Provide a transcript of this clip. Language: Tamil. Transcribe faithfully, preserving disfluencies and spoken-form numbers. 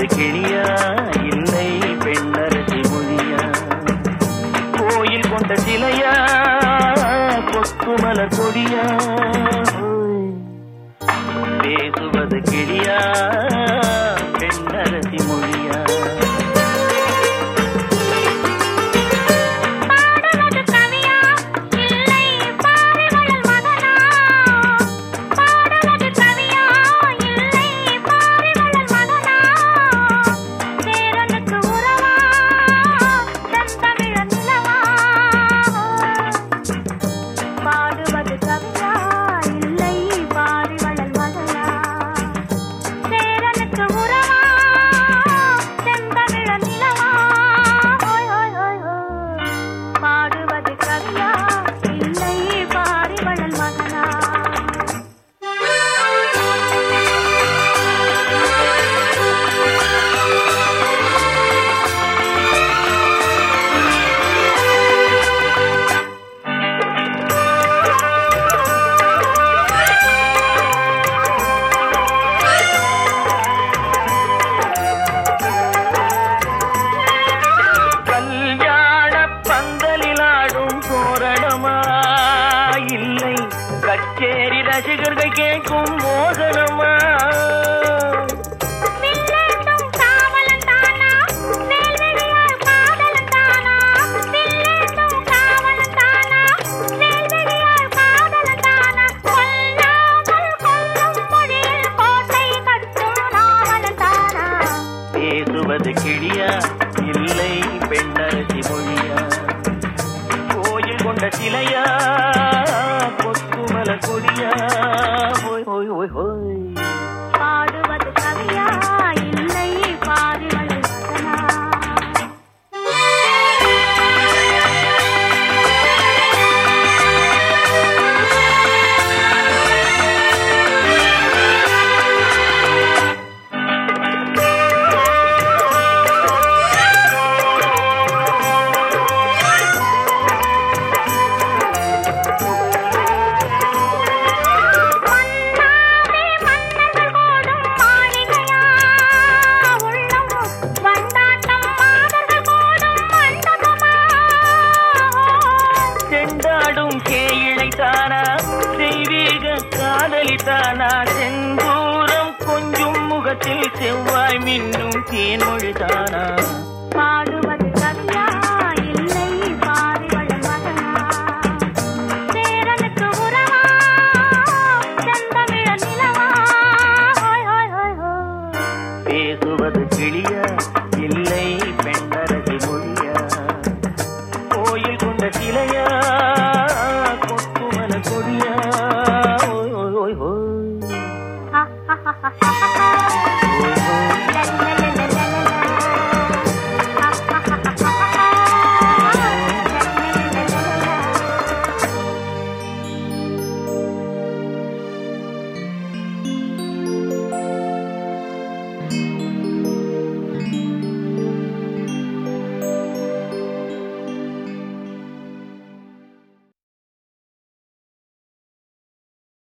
பேசுவது கிளியா இல்லை பெண்ணரசி மொழியா? கோயில் கொண்ட சிலையா கொத்துமலர் கொடியா? பேசுவது கிளியா பெண்ணரசி மொழியா? கச்சேரி ரசிகர்கள் கேட்கும் மோகனமா? பேசுவது கிளியா இல்லை பெண்ணரசி மொழியா? கோயில் கொண்ட சிலையா கொத்துமலர் கொடியா? ஹோய் ஹோய் ஹோய் ஹோய். பாடுவது கவியா இல்லை பாரிவளை மகனா? தெய்வீக காதலித்தானா? செந்தூரம் கொஞ்சம் முகத்தில் செவ்வாய் மின்னும் தேன்மொழிதானா? பாடுவது கவியா இல்லை பாரிவளை மகனா? சேரனுக்கு உறவா செந்தமிழ நிலவா? பேசுவது கிளியா இல்லை